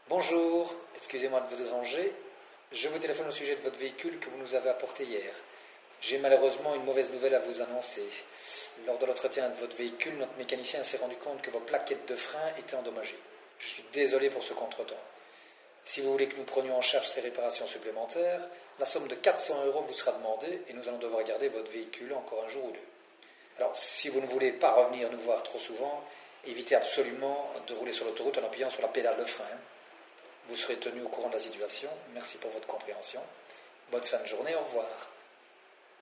Bonjour, excusez-moi de vous déranger. Je vous téléphone au sujet de votre véhicule que vous nous avez apporté hier. J'ai malheureusement une mauvaise nouvelle à vous annoncer. Lors de l'entretien de votre véhicule, notre mécanicien s'est rendu compte que vos plaquettes de frein étaient endommagées. Je suis désolé pour ce contretemps. Si vous voulez que nous prenions en charge ces réparations supplémentaires, la somme de 400 € vous sera demandée et nous allons devoir garder votre véhicule encore un jour ou deux. Alors, si vous ne voulez pas revenir nous voir trop souvent, évitez absolument de rouler sur l'autoroute en appuyant sur la pédale de frein. Vous serez tenu au courant de la situation. Merci pour votre compréhension. Bonne fin de journée, au revoir.